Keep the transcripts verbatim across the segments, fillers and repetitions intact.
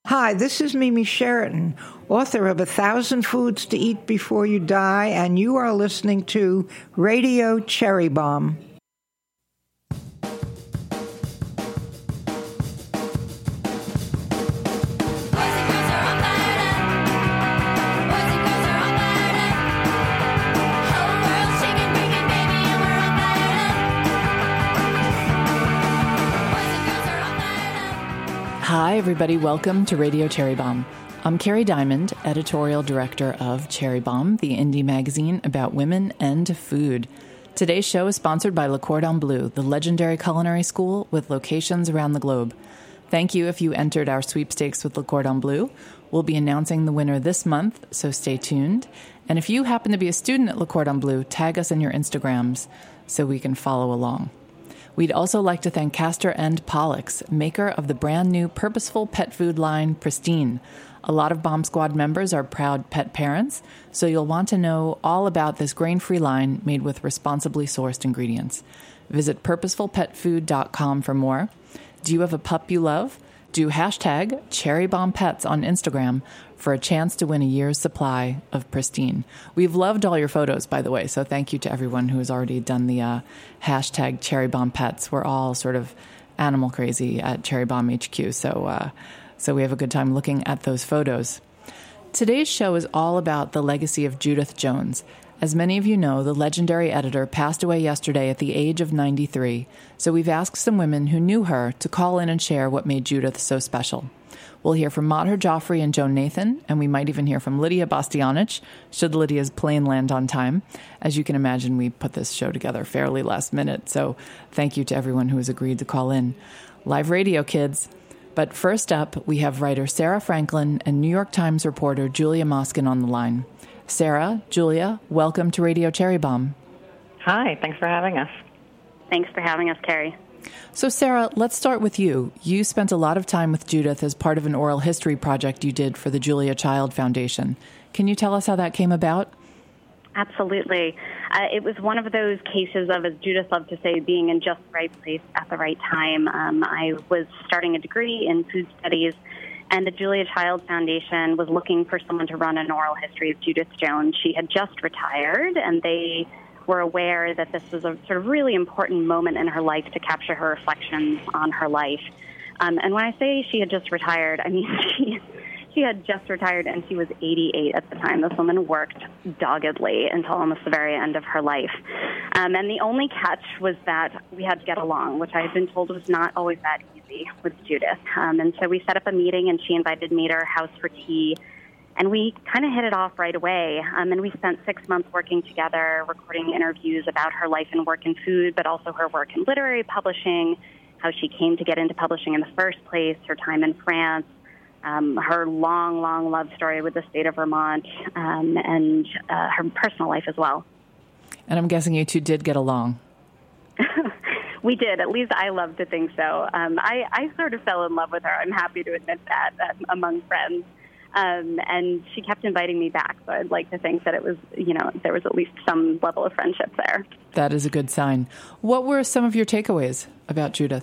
Hi, this is Mimi Sheraton, author of A Thousand Foods to Eat Before You Die, and you are listening to Radio Cherry Bomb. Hi, everybody. Welcome to Radio Cherry Bomb. I'm Carrie Diamond, editorial director of Cherry Bomb, the indie magazine about women and food. Today's show is sponsored by Le Cordon Bleu, the legendary culinary school with locations around the globe. Thank you if you entered our sweepstakes with Le Cordon Bleu. We'll be announcing the winner this month, so stay tuned. And if you happen to be a student at Le Cordon Bleu, tag us in your Instagrams so we can follow along. We'd also like to thank Castor and Pollux, maker of the brand new purposeful pet food line, Pristine. A lot of Bomb Squad members are proud pet parents, so you'll want to know all about this grain-free line made with responsibly sourced ingredients. Visit purposeful pet food dot com for more. Do you have a pup you love? Do hashtag CherryBombPets on Instagram for a chance to win a year's supply of Pristine. We've loved all your photos, by the way, so thank you to everyone who has already done the uh, hashtag CherryBombPets. We're all sort of animal crazy at Cherry Bomb H Q, so, uh, so we have a good time looking at those photos. Today's show is all about the legacy of Judith Jones. As many of you know, the legendary editor passed away yesterday at the age of ninety-three, so we've asked some women who knew her to call in and share what made Judith so special. We'll hear from Maher Joffrey and Joan Nathan, and we might even hear from Lydia Bastianich, should Lydia's plane land on time. As you can imagine, we put this show together fairly last minute, so thank you to everyone who has agreed to call in. Live radio, kids. But first up, we have writer Sarah Franklin and New York Times reporter Julia Moskin on the line. Sarah, Julia, welcome to Radio Cherry Bomb. Hi, thanks for having us. Thanks for having us, Carrie. So, Sarah, let's start with you. You spent a lot of time with Judith as part of an oral history project you did for the Julia Child Foundation. Can you tell us how that came about? Absolutely. Uh, it was one of those cases of, as Judith loved to say, being in just the right place at the right time. Um, I was starting a degree in food studies, and the Julia Child Foundation was looking for someone to run an oral history of Judith Jones. She had just retired, and they were aware that this was a sort of really important moment in her life to capture her reflections on her life. Um, and when I say she had just retired, I mean she she had just retired, and she was eighty-eight at the time. This woman worked doggedly until almost the very end of her life. Um, and the only catch was that we had to get along, which I had been told was not always that easy with Judith. Um, and so we set up a meeting, and she invited me to her house for tea. And we kind of hit it off right away. Um, and we spent six months working together, recording interviews about her life and work in food, but also her work in literary publishing, how she came to get into publishing in the first place, her time in France, um, her long, long love story with the state of Vermont, um, and uh, her personal life as well. And I'm guessing you two did get along. We did. At least I love to think so. Um, I, I sort of fell in love with her. I'm happy to admit that um, among friends. Um, and she kept inviting me back, so I'd like to think that it was, you know, there was at least some level of friendship there. That is a good sign. What were some of your takeaways about Judith?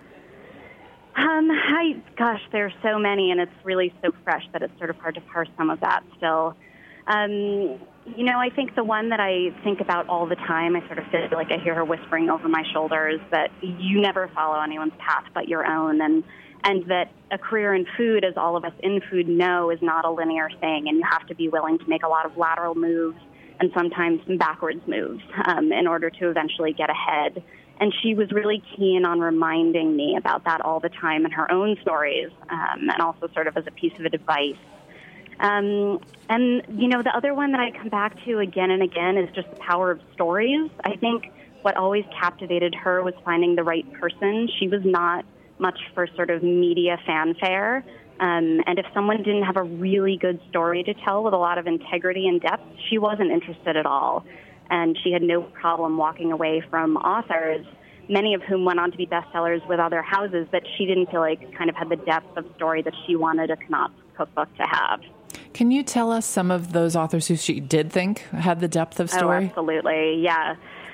Um, I, gosh, there are so many, and it's really so fresh that it's sort of hard to parse some of that still. Um, you know, I think the one that I think about all the time, I sort of feel like I hear her whispering over my shoulder, is that you never follow anyone's path but your own, and and that a career in food, as all of us in food know, is not a linear thing, and you have to be willing to make a lot of lateral moves and sometimes some backwards moves um, in order to eventually get ahead. And she was really keen on reminding me about that all the time in her own stories, um, and also sort of as a piece of advice. Um, and, you know, the other one that I come back to again and again is just the power of stories. I think what always captivated her was finding the right person. She was not much for sort of media fanfare. Um, and if someone didn't have a really good story to tell with a lot of integrity and depth, she wasn't interested at all. And she had no problem walking away from authors, many of whom went on to be bestsellers with other houses, that she didn't feel like kind of had the depth of story that she wanted a Knott's cookbook to have. Can you tell us some of those authors who she did think had the depth of story? Oh, absolutely, yeah.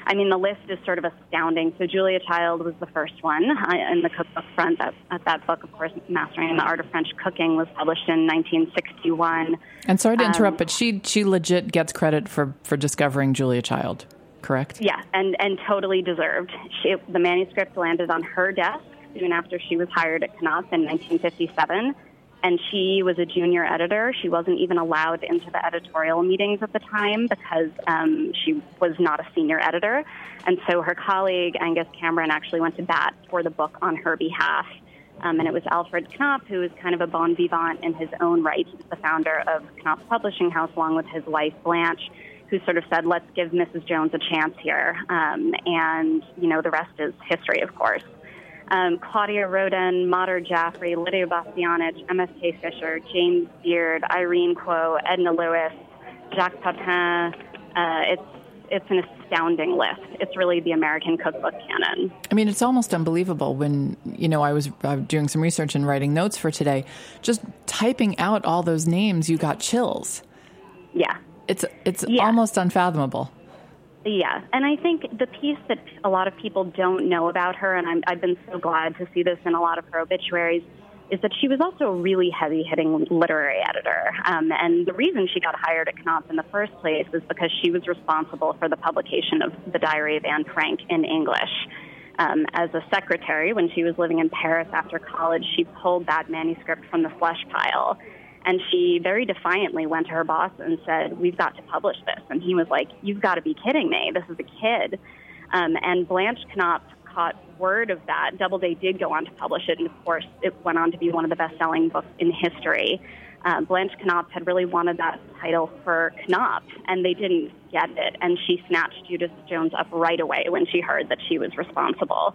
I mean, the list is sort of astounding. So Julia Child was the first one uh, in the cookbook front. That, that book, of course, Mastering the Art of French Cooking, was published in nineteen sixty-one. And sorry to interrupt, um, but she she legit gets credit for, for discovering Julia Child, correct? Yeah, and, and totally deserved. She, the manuscript landed on her desk soon after she was hired at Knopf in nineteen fifty-seven. And she was a junior editor. She wasn't even allowed into the editorial meetings at the time because um, she was not a senior editor. And so her colleague, Angus Cameron, actually went to bat for the book on her behalf. Um, and it was Alfred Knopf, who was kind of a bon vivant in his own right. He was the founder of Knopf Publishing House, along with his wife, Blanche, who sort of said, let's give Missus Jones a chance here. Um, and, you know, the rest is history, of course. Um, Claudia Roden, Mater Jaffrey, Lydia Bastianich, M S K Fisher, James Beard, Irene Kuo, Edna Lewis, Jacques Papin. Uh, it's it's an astounding list. It's really the American cookbook canon. I mean, it's almost unbelievable when, you know, I was uh, doing some research and writing notes for today. Just typing out all those names, you got chills. Yeah. It's, it's yeah. almost unfathomable. Yeah, and I think the piece that a lot of people don't know about her, and I'm, I've been so glad to see this in a lot of her obituaries, is that she was also a really heavy-hitting literary editor. Um, and the reason she got hired at Knopf in the first place is because she was responsible for the publication of The Diary of Anne Frank in English. Um, as a secretary, when she was living in Paris after college, she pulled that manuscript from the slush pile. And she very defiantly went to her boss and said, we've got to publish this. And he was like, you've got to be kidding me. This is a kid. Um, and Blanche Knopf caught word of that. Doubleday did go on to publish it. And, of course, it went on to be one of the best-selling books in history. Um, Blanche Knopf had really wanted that title for Knopf, and they didn't get it. And she snatched Judith Jones up right away when she heard that she was responsible.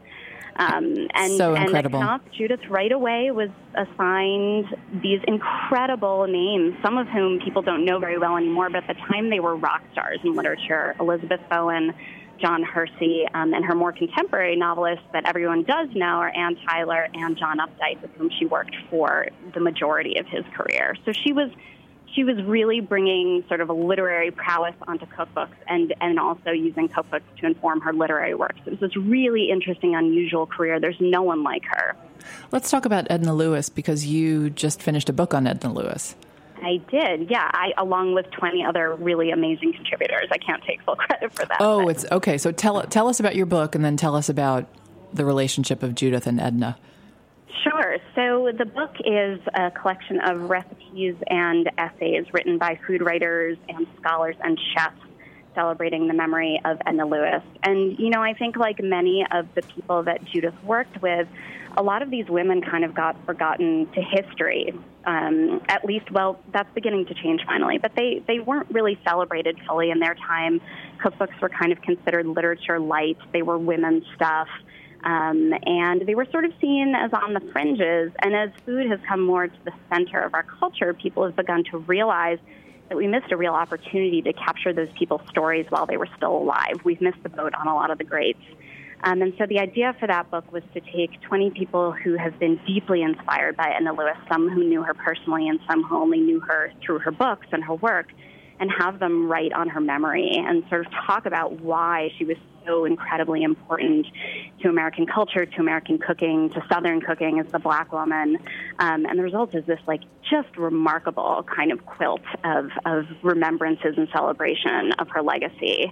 Um, and, so incredible. And at Knopf, Judith right away was assigned these incredible names, some of whom people don't know very well anymore, but at the time they were rock stars in literature. Elizabeth Bowen, John Hersey, um, and her more contemporary novelists that everyone does know are Ann Tyler and John Updike, with whom she worked for the majority of his career. So she was She was really bringing sort of a literary prowess onto cookbooks and, and also using cookbooks to inform her literary works. It was this really interesting, unusual career. There's no one like her. Let's talk about Edna Lewis, because you just finished a book on Edna Lewis. I did, yeah, I, along with twenty other really amazing contributors. I can't take full credit for that. Oh, but. it's okay. So tell tell us about your book, and then tell us about the relationship of Judith and Edna. Sure. So the book is a collection of recipes and essays written by food writers and scholars and chefs celebrating the memory of Edna Lewis. And, you know, I think like many of the people that Judith worked with, a lot of these women kind of got forgotten to history. Um, at least, well, that's beginning to change finally. But they, they weren't really celebrated fully in their time. Cookbooks were kind of considered literature light. They were women's stuff. Um, and they were sort of seen as on the fringes. And as food has come more to the center of our culture, people have begun to realize that we missed a real opportunity to capture those people's stories while they were still alive. We've missed the boat on a lot of the greats. Um, and so the idea for that book was to take twenty people who have been deeply inspired by Edna Lewis, some who knew her personally and some who only knew her through her books and her work, and have them write on her memory and sort of talk about why she was so incredibly important to American culture, to American cooking, to Southern cooking as the Black woman. Um, and the result is this, like, just remarkable kind of quilt of, of remembrances and celebration of her legacy.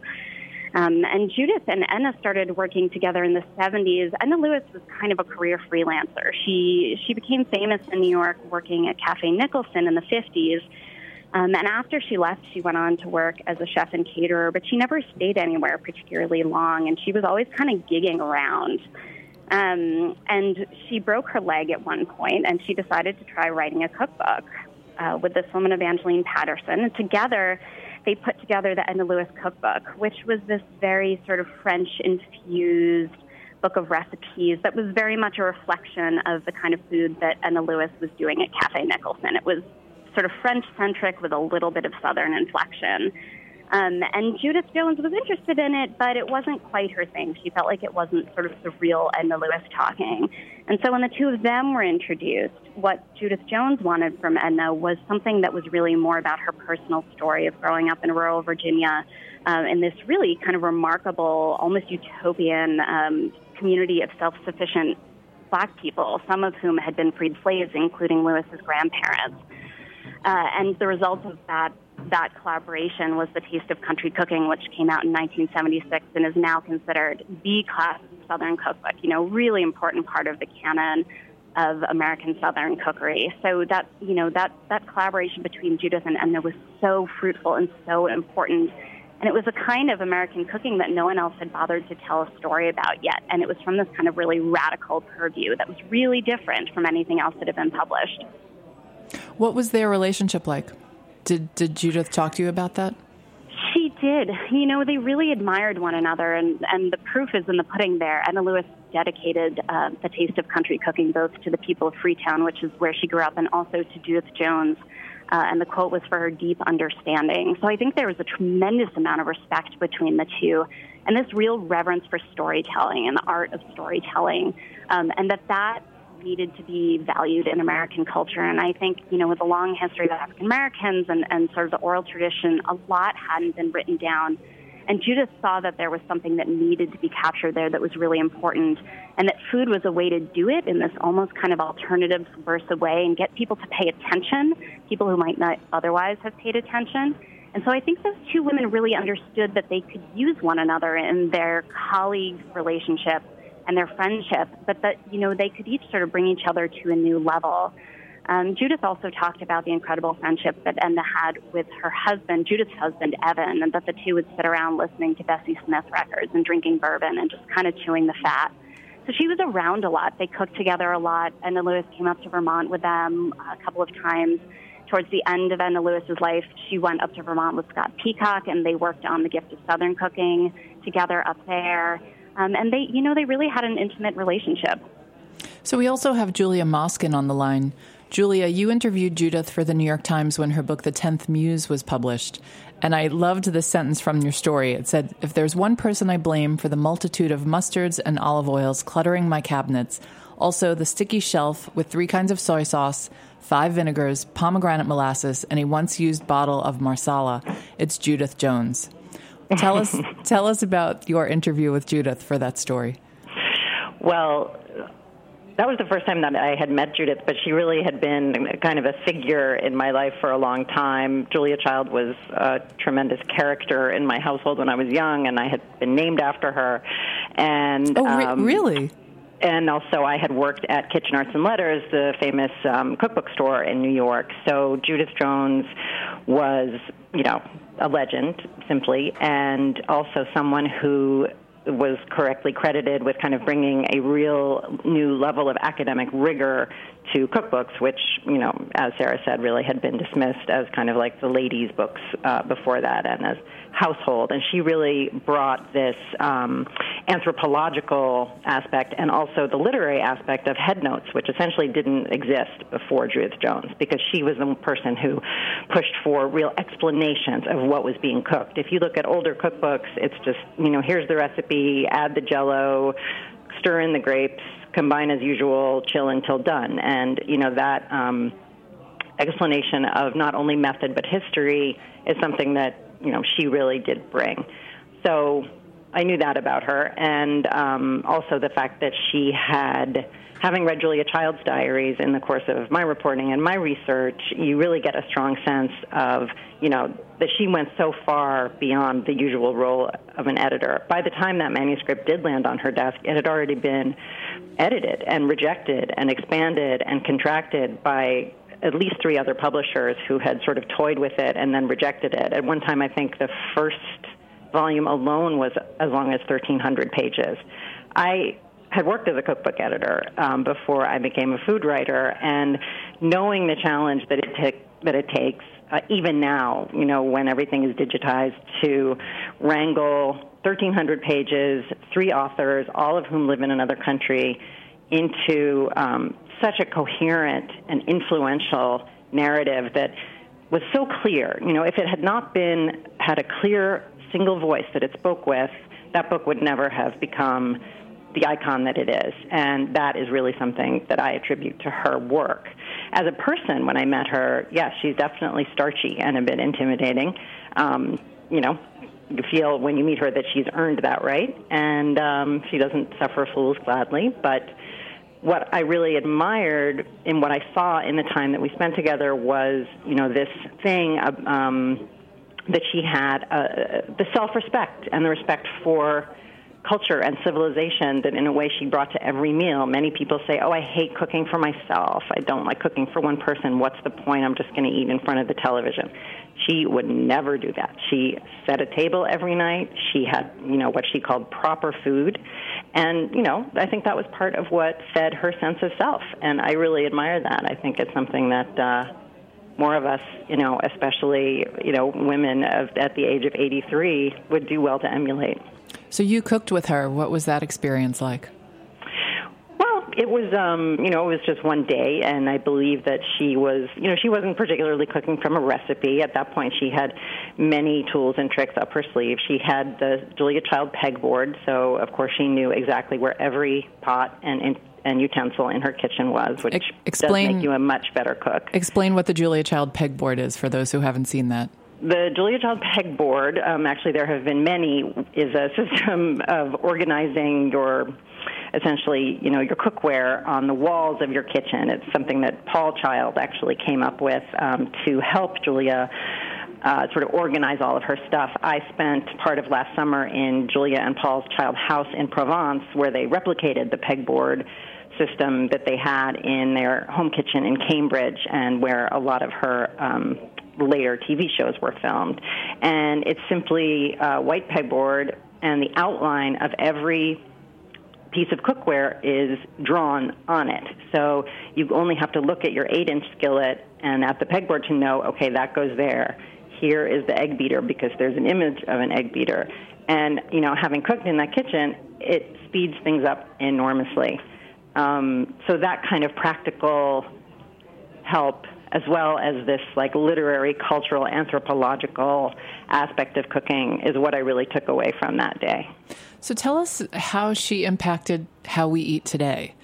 Um, and Judith and Edna started working together in the seventies. Edna Lewis was kind of a career freelancer. She, she became famous in New York working at Cafe Nicholson in the fifties. Um, and after she left, she went on to work as a chef and caterer, but she never stayed anywhere particularly long, and she was always kind of gigging around. Um, and she broke her leg at one point, and she decided to try writing a cookbook uh, with this woman, Evangeline Patterson. And together, they put together the Edna Lewis Cookbook, which was this very sort of French-infused book of recipes that was very much a reflection of the kind of food that Edna Lewis was doing at Cafe Nicholson. It was sort of French-centric with a little bit of Southern inflection. Um, and Judith Jones was interested in it, but it wasn't quite her thing. She felt like it wasn't sort of the real Edna Lewis talking. And so when the two of them were introduced, what Judith Jones wanted from Edna was something that was really more about her personal story of growing up in rural Virginia um, in this really kind of remarkable, almost utopian um, community of self-sufficient Black people, some of whom had been freed slaves, including Lewis's grandparents. Uh, and the result of that that collaboration was The Taste of Country Cooking, which came out in nineteen seventy-six and is now considered the classic Southern cookbook, you know, really important part of the canon of American Southern cookery. So that, you know, that, that collaboration between Judith and Edna was so fruitful and so important. And it was a kind of American cooking that no one else had bothered to tell a story about yet. And it was from this kind of really radical purview that was really different from anything else that had been published. What was their relationship like? Did did Judith talk to you about that? She did. You know, they really admired one another, and, and the proof is in the pudding there. Edna Lewis dedicated uh, The Taste of Country Cooking both to the people of Freetown, which is where she grew up, and also to Judith Jones. Uh, and the quote was for her deep understanding. So I think there was a tremendous amount of respect between the two, and this real reverence for storytelling and the art of storytelling, um, and that that needed to be valued in American culture. And I think, you know, with a long history of African Americans and, and sort of the oral tradition, a lot hadn't been written down. And Judith saw that there was something that needed to be captured there that was really important, and that food was a way to do it in this almost kind of alternative, subversive way and get people to pay attention, people who might not otherwise have paid attention. And so I think those two women really understood that they could use one another in their colleague relationship and their friendship, but that, you know, they could each sort of bring each other to a new level. Um, Judith also talked about the incredible friendship that Edna had with her husband, Judith's husband, Evan, and that the two would sit around listening to Bessie Smith records and drinking bourbon and just kind of chewing the fat. So she was around a lot. They cooked together a lot. Edna Lewis came up to Vermont with them a couple of times. Towards the end of Edna Lewis's life, she went up to Vermont with Scott Peacock, and they worked on The Gift of Southern Cooking together up there. Um, and they, you know, they really had an intimate relationship. So we also have Julia Moskin on the line. Julia, you interviewed Judith for the New York Times when her book, The Tenth Muse, was published. And I loved this sentence from your story. It said, "If there's one person I blame for the multitude of mustards and olive oils cluttering my cabinets, also the sticky shelf with three kinds of soy sauce, five vinegars, pomegranate molasses, and a once-used bottle of Marsala, it's Judith Jones." Tell us tell us about your interview with Judith for that story. Well, that was the first time that I had met Judith, but she really had been kind of a figure in my life for a long time. Julia Child was a tremendous character in my household when I was young, and I had been named after her. And oh, re- um, really? And also I had worked at Kitchen Arts and Letters, the famous um, cookbook store in New York. So Judith Jones was, you know, a legend, simply, and also someone who was correctly credited with kind of bringing a real new level of academic rigor to cookbooks, which, you know, as Sarah said, really had been dismissed as kind of like the ladies' books uh, before that and as household. And she really brought this um, anthropological aspect and also the literary aspect of headnotes, which essentially didn't exist before Judith Jones, because she was the person who pushed for real explanations of what was being cooked. If you look at older cookbooks, it's just, you know, here's the recipe, add the Jell-O, stir in the grapes, combine as usual, chill until done. And, you know, that um, explanation of not only method but history is something that, you know, she really did bring. So I knew that about her. And um, also the fact that she had, having read Julia Child's diaries in the course of my reporting and my research, you really get a strong sense of, you know, that she went so far beyond the usual role of an editor. By the time that manuscript did land on her desk, it had already been edited and rejected and expanded and contracted by at least three other publishers who had sort of toyed with it and then rejected it. At one time, I think the first volume alone was as long as thirteen hundred pages. I had worked as a cookbook editor um, before I became a food writer, and knowing the challenge that it, t- that it takes, uh, even now, you know, when everything is digitized, to wrangle thirteen hundred pages, three authors, all of whom live in another country, into um, such a coherent and influential narrative that was so clear. You know, if it had not been, had a clear single voice that it spoke with, that book would never have become the icon that it is. And that is really something that I attribute to her work. As a person, when I met her, yes, she's definitely starchy and a bit intimidating. Um, you know, you feel when you meet her that she's earned that right, and um, she doesn't suffer fools gladly. But what I really admired in what I saw in the time that we spent together was, you know, this thing um, that she had, uh, the self-respect and the respect for culture and civilization that in a way she brought to every meal. Many people say, oh, I hate cooking for myself. I don't like cooking for one person. What's the point? I'm just going to eat in front of the television. She would never do that. She set a table every night. She had, you know, what she called proper food. And, you know, I think that was part of what fed her sense of self. And I really admire that. I think it's something that uh, more of us, you know, especially, you know, women of, at the age of eighty-three would do well to emulate. So you cooked with her. What was that experience like? Well, it was, um, you know, it was just one day, and I believe that she was, you know, she wasn't particularly cooking from a recipe. At that point, she had many tools and tricks up her sleeve. She had the Julia Child pegboard, so, of course, she knew exactly where every pot and, and, and utensil in her kitchen was, which explain, does make you a much better cook. Explain what the Julia Child pegboard is for those who haven't seen that. The Julia Child pegboard, um, actually there have been many, is a system of organizing your, essentially, you know, your cookware on the walls of your kitchen. It's something that Paul Child actually came up with um, to help Julia uh, sort of organize all of her stuff. I spent part of last summer in Julia and Paul's Child house in Provence, where they replicated the pegboard system that they had in their home kitchen in Cambridge, and where a lot of her um, later T V shows were filmed. And it's simply a white pegboard, and the outline of every piece of cookware is drawn on it. So you only have to look at your eight-inch skillet and at the pegboard to know, okay, that goes there. Here is the egg beater, because there's an image of an egg beater. And, you know, having cooked in that kitchen, it speeds things up enormously. Um, so that kind of practical help, as well as this like literary, cultural, anthropological aspect of cooking, is what I really took away from that day. So tell us how she impacted how we eat today.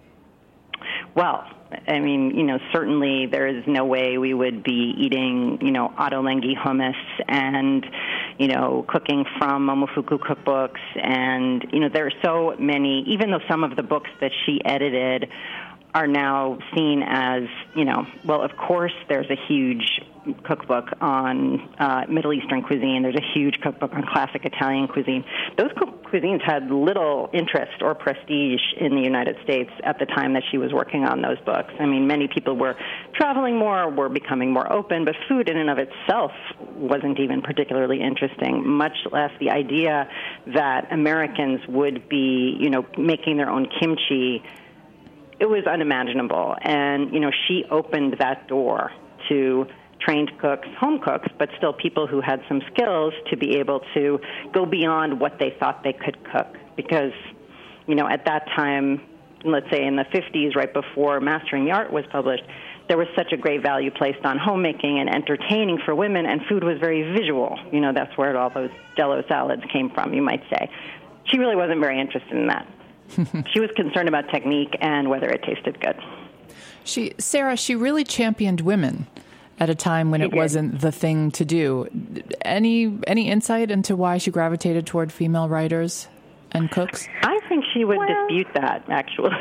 Well, I mean, you know, certainly there is no way we would be eating, you know, Ottolenghi hummus and, you know, cooking from Momofuku cookbooks. And, you know, there are so many, even though some of the books that she edited are now seen as, you know, well, of course there's a huge cookbook on uh, Middle Eastern cuisine. There's a huge cookbook on classic Italian cuisine. Those cook- cuisines had little interest or prestige in the United States at the time that she was working on those books. I mean, many people were traveling more, were becoming more open, but food in and of itself wasn't even particularly interesting, much less the idea that Americans would be, you know, making their own kimchi. It was unimaginable. And, you know, she opened that door to trained cooks, home cooks, but still people who had some skills to be able to go beyond what they thought they could cook. Because, you know, at that time, let's say in the fifties, right before Mastering the Art was published, there was such a great value placed on homemaking and entertaining for women, and food was very visual. You know, that's where all those Jell-O salads came from, you might say. She really wasn't very interested in that. She was concerned about technique and whether it tasted good. She, Sarah, she really championed women at a time when she it did. wasn't the thing to do. Any any insight into why she gravitated toward female writers and cooks? I think she would Well, dispute that, actually.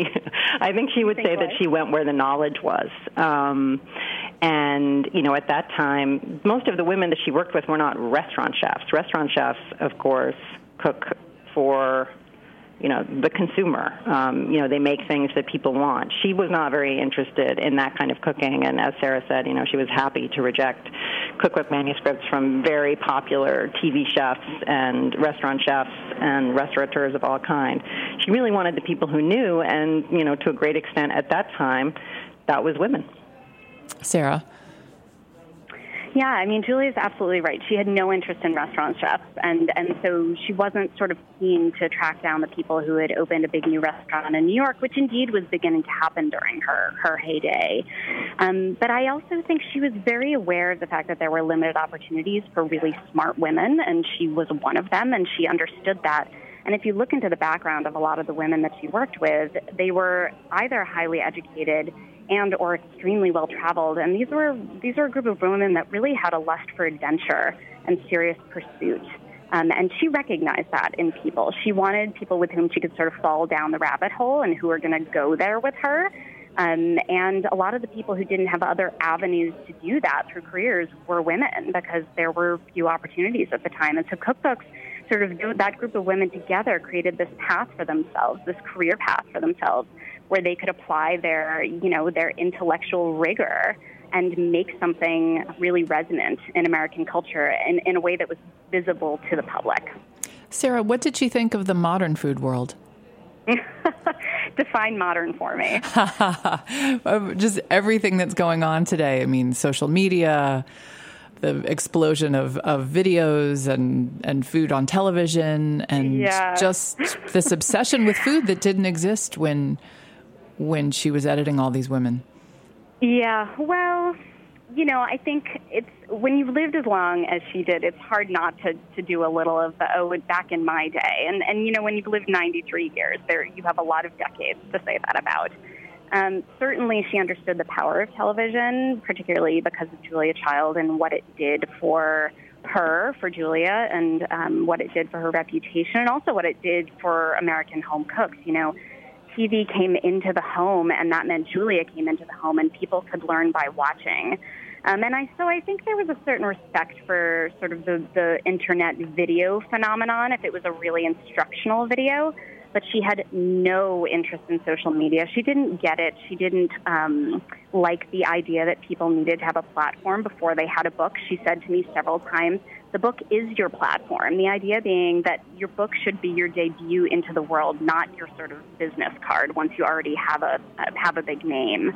I think she would think say what? that she went where the knowledge was. Um, and, you know, at that time, most of the women that she worked with were not restaurant chefs. Restaurant chefs, of course, cook for, you know, the consumer. Um, you know, they make things that people want. She was not very interested in that kind of cooking, and as Sarah said, you know, she was happy to reject cookbook manuscripts from very popular T V chefs and restaurant chefs and restaurateurs of all kind. She really wanted the people who knew, and, you know, to a great extent at that time, that was women. Sarah? Yeah, I mean, Julia's absolutely right. She had no interest in restaurant chefs, and, and so she wasn't sort of keen to track down the people who had opened a big new restaurant in New York, which indeed was beginning to happen during her, her heyday. Um, but I also think she was very aware of the fact that there were limited opportunities for really smart women, and she was one of them, and she understood that. And if you look into the background of a lot of the women that she worked with, they were either highly educated and or extremely well-traveled. And these were these were a group of women that really had a lust for adventure and serious pursuit. Um, and she recognized that in people. She wanted people with whom she could sort of fall down the rabbit hole and who were going to go there with her. Um, and a lot of the people who didn't have other avenues to do that through careers were women, because there were few opportunities at the time. And so cookbooks, sort of that group of women together, created this path for themselves, this career path for themselves, where they could apply their, you know, their intellectual rigor and make something really resonant in American culture in, in a way that was visible to the public. Sarah, what did you think of the modern food world? Define modern for me. Just everything that's going on today. I mean, social media, the explosion of, of videos and, and food on television, and yeah. just this obsession with food that didn't exist when when she was editing all these women. Yeah, well, you know, I think it's when you've lived as long as she did, it's hard not to, to do a little of the, oh, back in my day. And, and, you know, when you've lived ninety-three years, there you have a lot of decades to say that about. Um, certainly, she understood the power of television, particularly because of Julia Child and what it did for her, for Julia, and um, what it did for her reputation, and also what it did for American home cooks. You know, T V came into the home, and that meant Julia came into the home, and people could learn by watching. Um, and I, so I think there was a certain respect for sort of the, the internet video phenomenon, if it was a really instructional video. But she had no interest in social media. She didn't get it. She didn't um, like the idea that people needed to have a platform before they had a book. She said to me several times, the book is your platform. The idea being that your book should be your debut into the world, not your sort of business card once you already have a have a big name.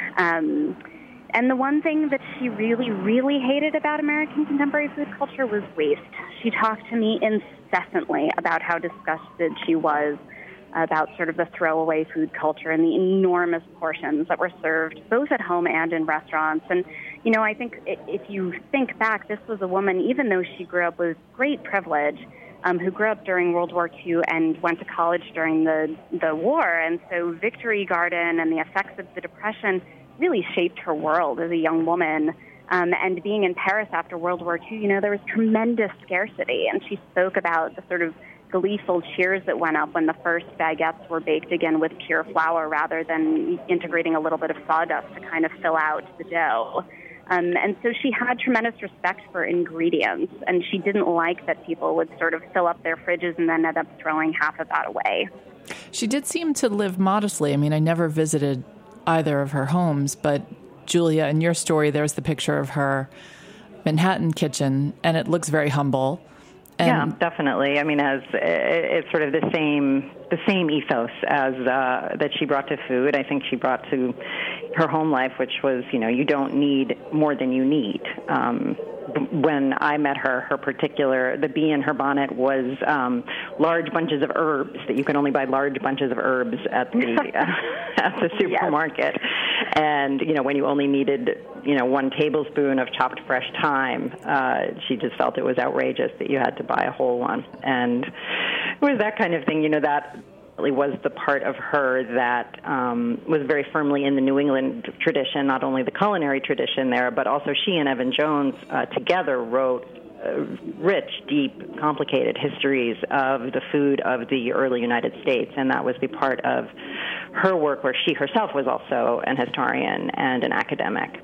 Um, and the one thing that she really, really hated about American contemporary food culture was waste. She talked to me incessantly about how disgusted she was about sort of the throwaway food culture and the enormous portions that were served both at home and in restaurants. And, you know, I think if you think back, this was a woman, even though she grew up with great privilege, um, who grew up during World War Two and went to college during the, the war. And so Victory Garden and the effects of the Depression really shaped her world as a young woman. Um, and being in Paris after World War Two, you know, there was tremendous scarcity. And she spoke about the sort of gleeful cheers that went up when the first baguettes were baked again with pure flour rather than integrating a little bit of sawdust to kind of fill out the dough. Um, and so she had tremendous respect for ingredients, and she didn't like that people would sort of fill up their fridges and then end up throwing half of that away. She did seem to live modestly. I mean, I never visited either of her homes, but Julia, in your story, there's the picture of her Manhattan kitchen, and it looks very humble. And yeah, definitely. I mean, as it's sort of the same the same ethos as uh, that she brought to food. I think she brought to her home life, which was, you know, you don't need more than you need. Um, when I met her, her particular, the bee in her bonnet was um, large bunches of herbs, that you can only buy large bunches of herbs at the uh, at the supermarket. Yes. And, you know, when you only needed, you know, one tablespoon of chopped fresh thyme, uh, she just felt it was outrageous that you had to buy a whole one. And it was that kind of thing, you know, that really was the part of her that um, was very firmly in the New England tradition, not only the culinary tradition there, but also she and Evan Jones uh, together wrote uh, rich, deep, complicated histories of the food of the early United States, and that was the part of her work where she herself was also an historian and an academic.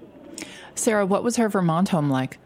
Sarah, what was her Vermont home like?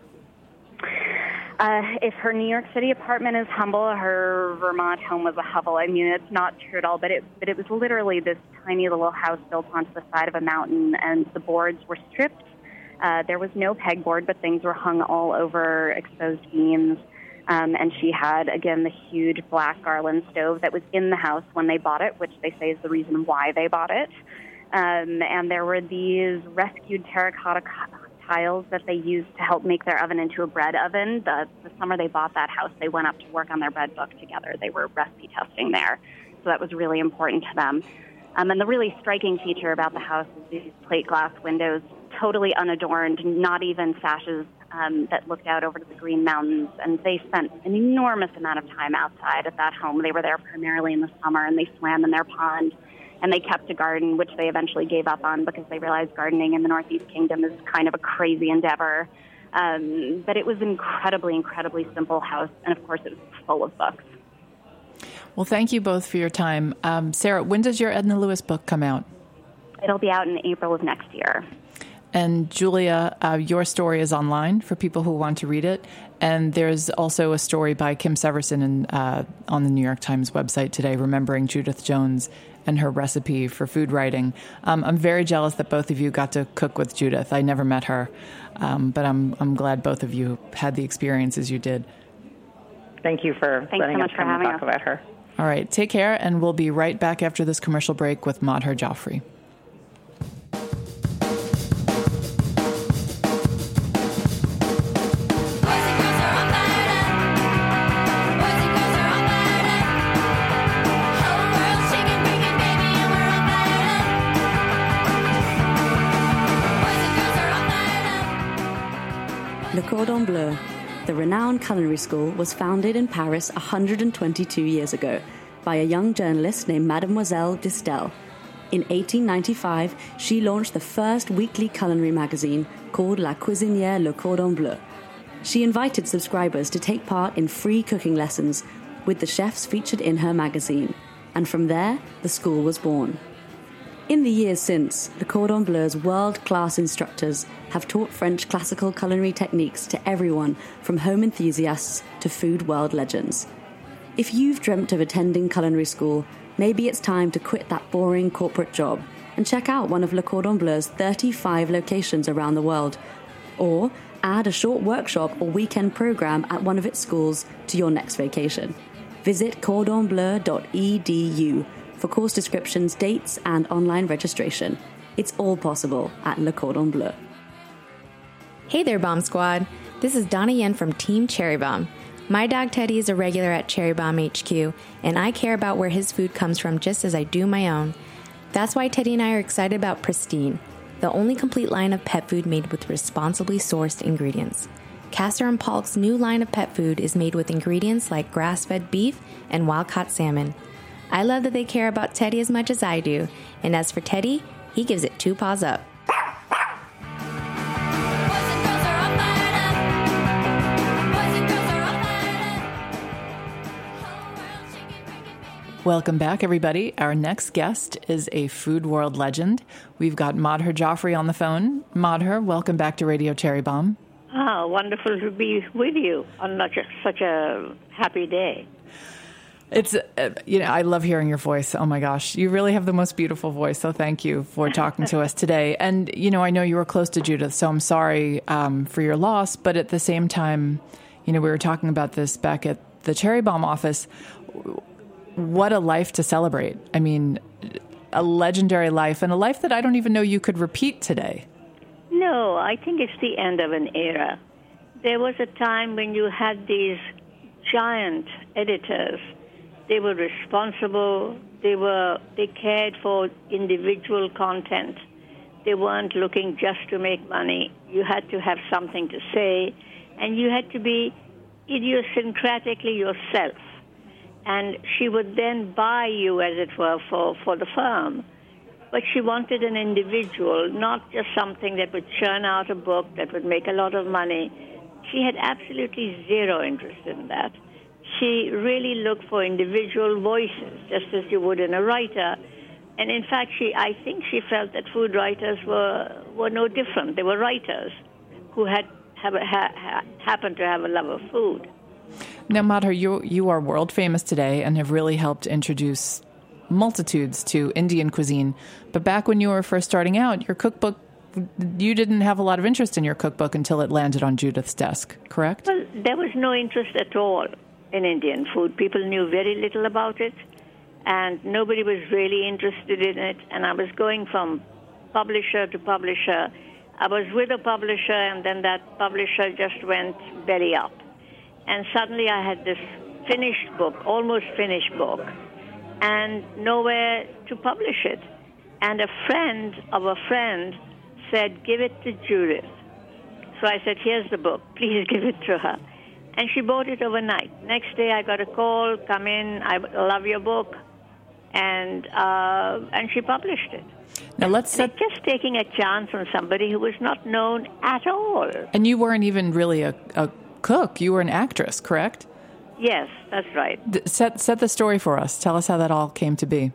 Uh, if her New York City apartment is humble, her Vermont home was a hovel. I mean, it's not true at all, but it but it was literally this tiny little house built onto the side of a mountain, and the boards were stripped. Uh, there was no pegboard, but things were hung all over exposed beams. Um, and she had, again, the huge black Garland stove that was in the house when they bought it, which they say is the reason why they bought it. Um, and there were these rescued terracotta tiles that they used to help make their oven into a bread oven. The, the summer they bought that house, they went up to work on their bread book together. They were recipe testing there, so that was really important to them. Um, and the really striking feature about the house is these plate glass windows, totally unadorned, not even sashes um, that looked out over to the Green Mountains. And they spent an enormous amount of time outside at that home. They were there primarily in the summer, and they swam in their pond. And they kept a garden, which they eventually gave up on because they realized gardening in the Northeast Kingdom is kind of a crazy endeavor. Um, but it was an incredibly, incredibly simple house. And, of course, it was full of books. Well, thank you both for your time. Um, Sarah, when does your Edna Lewis book come out? It'll be out in April of next year. And Julia, uh, your story is online for people who want to read it. And there's also a story by Kim Severson in, uh, on the New York Times website today, remembering Judith Jones and her recipe for food writing. Um, I'm very jealous that both of you got to cook with Judith. I never met her, um, but I'm I'm glad both of you had the experiences you did. Thank you for Thanks letting so us much come for and having talk us. about her. All right, take care, and we'll be right back after this commercial break with Madhur Jaffrey. Le Cordon Bleu, the renowned culinary school, was founded in Paris one hundred twenty-two years ago by a young journalist named Mademoiselle Distel. In eighteen ninety-five, she launched the first weekly culinary magazine called La Cuisinière Le Cordon Bleu. She invited subscribers to take part in free cooking lessons with the chefs featured in her magazine, and from there, the school was born. In the years since, Le Cordon Bleu's world-class instructors have taught French classical culinary techniques to everyone from home enthusiasts to food world legends. If you've dreamt of attending culinary school, maybe it's time to quit that boring corporate job and check out one of Le Cordon Bleu's thirty-five locations around the world, or add a short workshop or weekend program at one of its schools to your next vacation. Visit cordon bleu dot e d u for course descriptions, dates, and online registration. It's all possible at Le Cordon Bleu. Hey there, Bomb Squad. This is Donna Yen from Team Cherry Bomb. My dog Teddy is a regular at Cherry Bomb H Q, and I care about where his food comes from just as I do my own. That's why Teddy and I are excited about Pristine, the only complete line of pet food made with responsibly sourced ingredients. Castor and Polk's new line of pet food is made with ingredients like grass-fed beef and wild-caught salmon. I love that they care about Teddy as much as I do, and as for Teddy, he gives it two paws up. Welcome back, everybody. Our next guest is a food world legend. We've got Madhur Jaffrey on the phone. Madhur, welcome back to Radio Cherry Bomb. Ah, wonderful to be with you on such a happy day. It's, uh, you know, I love hearing your voice. Oh my gosh, you really have the most beautiful voice. So thank you for talking to us today. And, you know, I know you were close to Judith, so I'm sorry um, for your loss. But at the same time, you know, we were talking about this back at the Cherry Bomb office. What a life to celebrate. I mean, a legendary life, and a life that I don't even know you could repeat today. No, I think it's the end of an era. There was a time when you had these giant editors. They were responsible. They were they cared for individual content. They weren't looking just to make money. You had to have something to say, and you had to be idiosyncratically yourself. And she would then buy you, as it were, for, for the firm. But she wanted an individual, not just something that would churn out a book that would make a lot of money. She had absolutely zero interest in that. She really looked for individual voices, just as you would in a writer. And in fact, she, I think she felt that food writers were, were no different. They were writers who had have a, ha, ha, happened to have a love of food. Now, Madhur, you, you are world famous today and have really helped introduce multitudes to Indian cuisine. But back when you were first starting out, your cookbook, you didn't have a lot of interest in your cookbook until it landed on Judith's desk, correct? Well, there was no interest at all in Indian food. People knew very little about it, and nobody was really interested in it. And I was going from publisher to publisher. I was with a publisher, and then that publisher just went belly up. And suddenly I had this finished book, almost finished book, and nowhere to publish it. And a friend of a friend said, give it to Judith. So I said, here's the book. Please give it to her. And she bought it overnight. Next day I got a call, come in, I love your book. And uh, and she published it. Now let's set... And just taking a chance on somebody who was not known at all. And you weren't even really a, a cook. You were an actress, correct? Yes, that's right. D- set set the story for us. Tell us how that all came to be.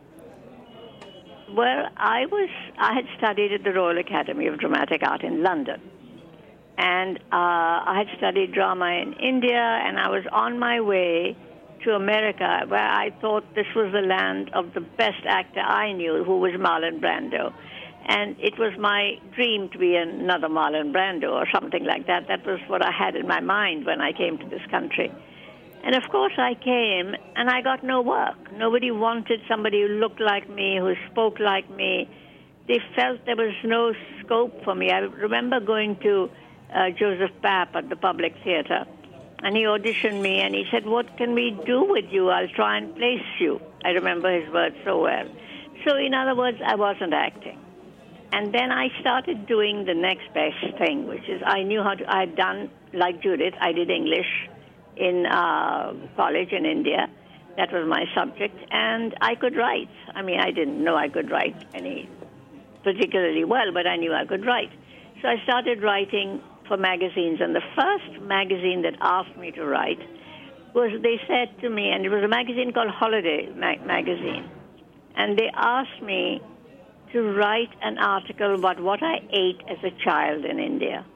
Well, I was I had studied at the Royal Academy of Dramatic Art in London. And uh, I had studied drama in India, and I was on my way to America, where I thought this was the land of the best actor I knew, who was Marlon Brando. And it was my dream to be another Marlon Brando or something like that. That was what I had in my mind when I came to this country. And, of course, I came, and I got no work. Nobody wanted somebody who looked like me, who spoke like me. They felt there was no scope for me. I remember going to uh, Joseph Papp at the Public Theater, and he auditioned me, and he said, what can we do with you? I'll try and place you. I remember his words so well. So, in other words, I wasn't acting. And then I started doing the next best thing, which is I knew how to, I had done, like Judith, I did English in uh, college in India. That was my subject. And I could write. I mean, I didn't know I could write any particularly well, but I knew I could write. So I started writing for magazines. And the first magazine that asked me to write was, they said to me, and it was a magazine called Holiday ma- Magazine, and they asked me to write an article about what I ate as a child in India.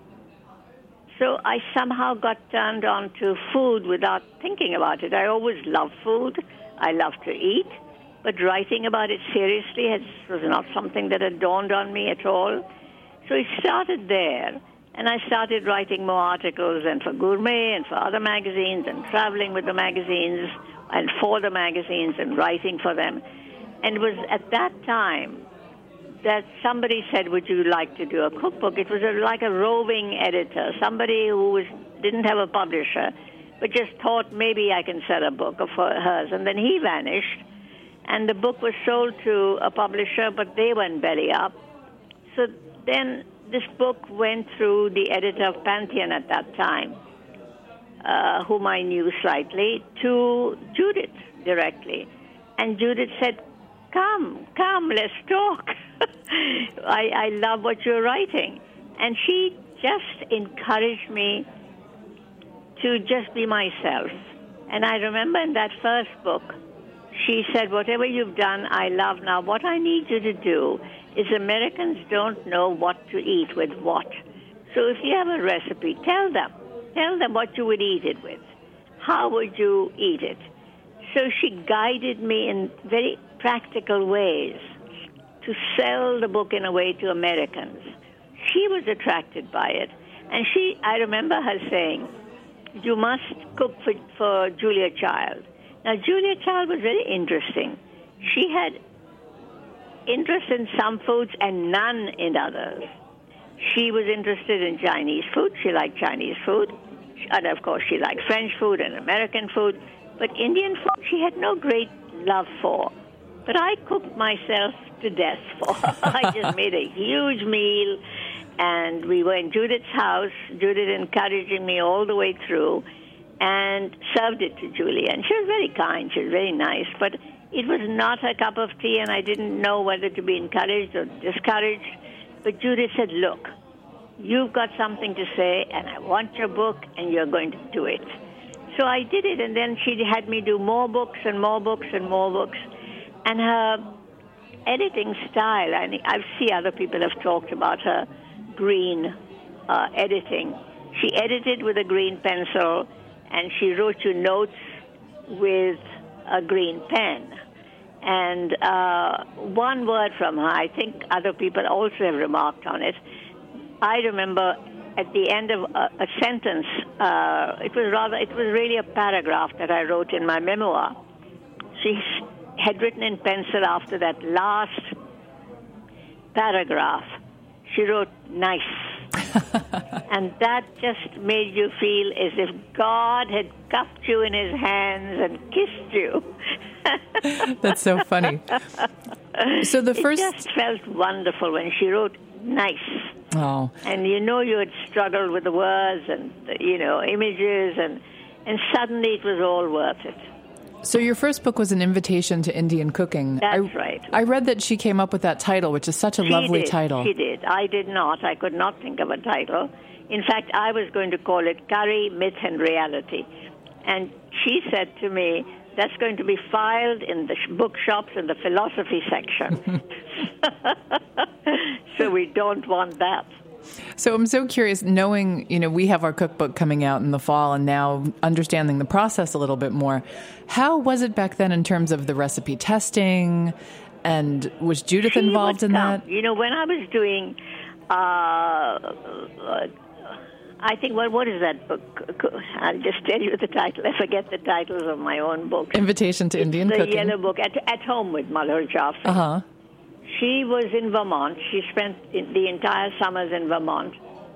So I somehow got turned on to food without thinking about it. I always loved food. I loved to eat. But writing about it seriously has, was not something that had dawned on me at all. So it started there. And I started writing more articles, and for Gourmet and for other magazines, and traveling with the magazines and for the magazines and writing for them. And it was at that time that somebody said, would you like to do a cookbook? It was a, like a roving editor, somebody who was, didn't have a publisher, but just thought maybe I can sell a book of hers. And then he vanished, and the book was sold to a publisher, but they went belly up. So then this book went through the editor of Pantheon at that time, uh, whom I knew slightly, to Judith directly. And Judith said, come, come, let's talk. I, I love what you're writing. And she just encouraged me to just be myself. And I remember in that first book, she said, whatever you've done, I love. Now, what I need you to do is Americans don't know what to eat with what. So if you have a recipe, tell them. Tell them what you would eat it with. How would you eat it? So she guided me in very practical ways to sell the book in a way to Americans. She was attracted by it. And she, I remember her saying, you must cook for, for Julia Child. Now, Julia Child was very interesting. She had interest in some foods and none in others. She was interested in Chinese food. She liked Chinese food. And, of course, she liked French food and American food. But Indian food she had no great love for. But I cooked myself to death for her. I just made a huge meal, and we were in Judith's house, Judith encouraging me all the way through, and served it to Julia. And she was very kind. She was very nice. But it was not her cup of tea, and I didn't know whether to be encouraged or discouraged. But Judith said, look, you've got something to say, and I want your book, and you're going to do it. So I did it, and then she had me do more books and more books and more books. And her editing style, and I see other people have talked about her green uh, editing. She edited with a green pencil, and she wrote you notes with a green pen. And uh, one word from her, I think other people also have remarked on it. I remember at the end of a, a sentence, uh, it was rather, it was really a paragraph that I wrote in my memoir. She had written in pencil after that last paragraph, she wrote, nice. And that just made you feel as if God had cupped you in his hands and kissed you. That's so funny. So the first... It just felt wonderful when she wrote nice. Oh. And you know you had struggled with the words and, you know, images, and, and suddenly it was all worth it. So your first book was an invitation to Indian cooking. That's I, right. I read that she came up with that title, which is such a she lovely did. title. She did. I did not. I could not think of a title. In fact, I was going to call it Curry, Myth, and Reality. And she said to me, that's going to be filed in the bookshops in the philosophy section. So we don't want that. So I'm so curious, knowing, you know, we have our cookbook coming out in the fall and now understanding the process a little bit more. How was it back then in terms of the recipe testing? And was Judith she involved in come. that? You know, when I was doing, uh, uh, I think, well, what is that book? I'll just tell you the title. I forget the titles of my own books. Invitation to it's Indian the Cooking. The Yellow Book, at, at Home with Malhar Jaffrey. Uh-huh. She was in Vermont. She spent the entire summers in Vermont.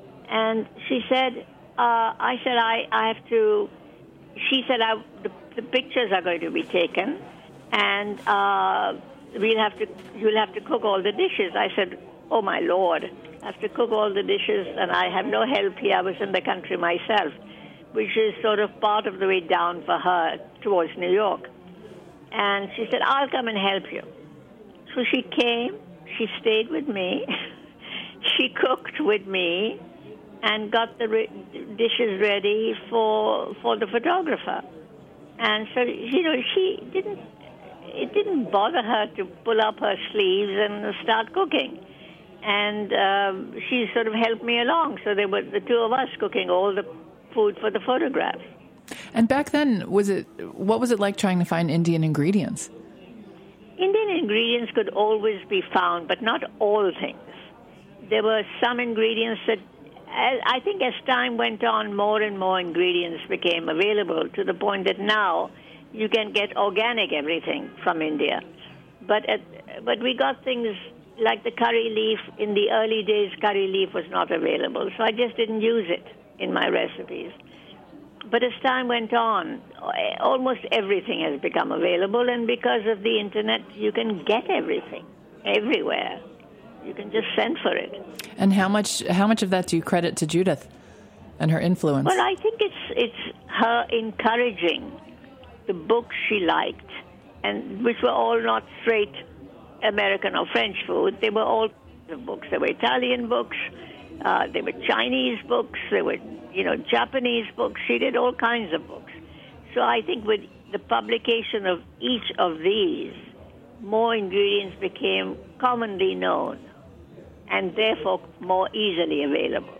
And she said, uh, I said, I, I have to, she said, I, the, the pictures are going to be taken, and uh, we'll have to, you'll have to cook all the dishes. I said, oh, my Lord, I have to cook all the dishes, and I have no help here. I was in the country myself, which is sort of part of the way down for her towards New York. And she said, I'll come and help you. So she came, she stayed with me, she cooked with me, and got the re- dishes ready for for the photographer. And so, you know, she didn't, it didn't bother her to pull up her sleeves and start cooking. And um, she sort of helped me along. So there were the two of us cooking all the food for the photographs. And back then, was it what was it like trying to find Indian ingredients? Indian ingredients could always be found, but not all things. There were some ingredients that, I think as time went on, more and more ingredients became available to the point that now you can get organic everything from India. But at, but we got things like the curry leaf. In the early days, curry leaf was not available, so I just didn't use it in my recipes. But as time went on, almost everything has become available, and because of the Internet, you can get everything everywhere. You can just send for it. And how much how much of that do you credit to Judith and her influence? Well, I think it's it's her encouraging the books she liked, and which were all not straight American or French food. They were all the books. There were Italian books, uh, there were Chinese books, there were, you know, Japanese books. She did all kinds of books. So I think with the publication of each of these, more ingredients became commonly known and therefore more easily available.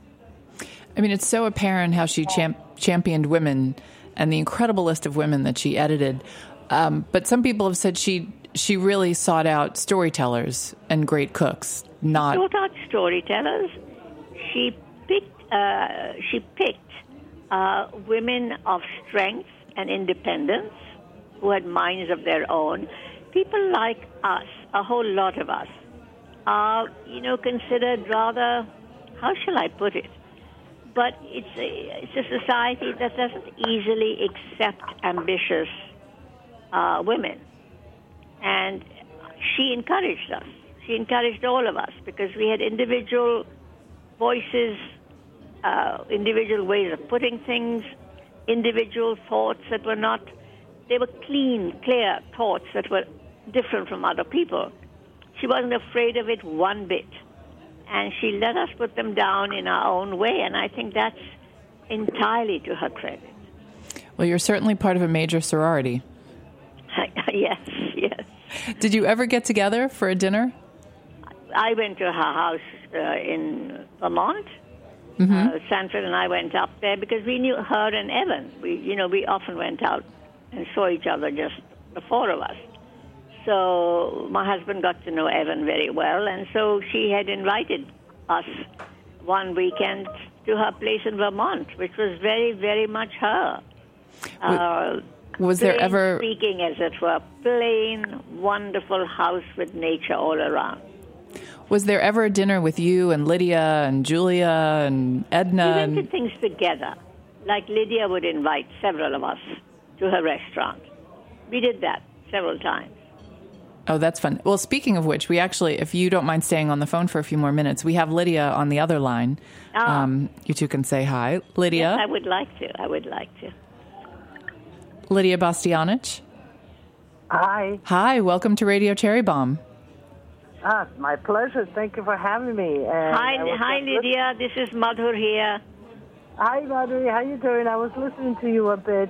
I mean, it's so apparent how she champ- championed women and the incredible list of women that she edited. Um, but some people have said she she really sought out storytellers and great cooks. Not She sought out storytellers. She picked. Uh, she picked uh, women of strength and independence who had minds of their own. People like us, a whole lot of us, are, you know, considered rather, how shall I put it? But it's a, it's a society that doesn't easily accept ambitious uh, women. And she encouraged us. She encouraged all of us because we had individual voices, uh, individual ways of putting things, individual thoughts that were not, they were clean, clear thoughts that were different from other people. She wasn't afraid of it one bit. And she let us put them down in our own way, and I think that's entirely to her credit. Well, you're certainly part of a major sorority. Yes, yes. Did you ever get together for a dinner? I went to her house uh, in Vermont. Mm-hmm. Uh, Sanford and I went up there because we knew her and Evan. We, you know, we often went out and saw each other, just the four of us. So my husband got to know Evan very well, and so she had invited us one weekend to her place in Vermont, which was very, very much her. Uh, was there plain ever speaking, as it were, plain, wonderful house with nature all around. Was there ever a dinner with you and Lydia and Julia and Edna? We went and... to things together. Like Lydia would invite several of us to her restaurant. We did that several times. Oh, that's fun. Well, speaking of which, we actually, if you don't mind staying on the phone for a few more minutes, we have Lydia on the other line. Oh. Um, you two can say hi. Lydia? Yes, I would like to. I would like to. Lydia Bastianich? Hi. Hi, welcome to Radio Cherry Bomb. Ah, my pleasure. Thank you for having me. And Hi, hi, Lydia. This is Madhur here. Hi, Madhuri. How you doing? I was listening to you a bit.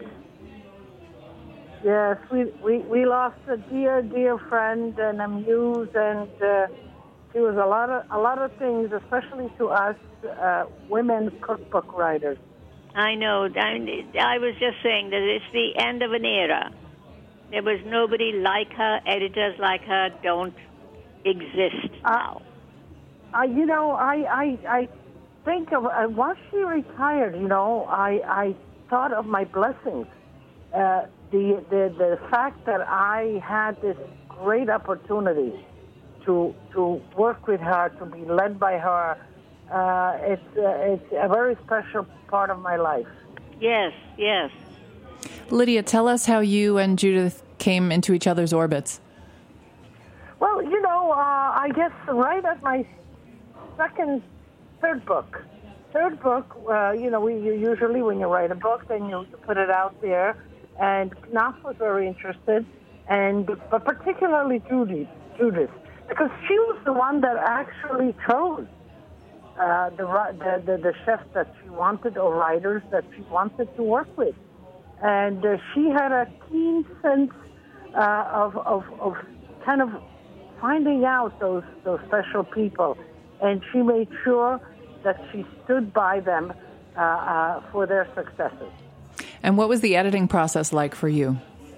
Yes, we we, we lost a dear, dear friend and a muse, and uh, she was a lot of a lot of things, especially to us uh, women cookbook writers. I know. I, I was just saying that it's the end of an era. There was nobody like her. Editors like her don't exist now. Uh, uh, you know, I I, I think of uh, once she retired. You know, I I thought of my blessings. Uh, the, the the fact that I had this great opportunity to to work with her, to be led by her, uh, it's uh, it's a very special part of my life. Yes, yes. Lydia, tell us how you and Judith came into each other's orbits. Well, you know, uh, I guess right at my second, third book. Third book, uh, you know, we you usually when you write a book, then you put it out there. And Knopf was very interested, and but particularly Judy, Judith, because she was the one that actually chose uh, the, the the the chefs that she wanted or writers that she wanted to work with, and uh, she had a keen sense uh, of, of of kind of finding out those those special people, and she made sure that she stood by them uh, uh, for their successes. And what was the editing process like for you?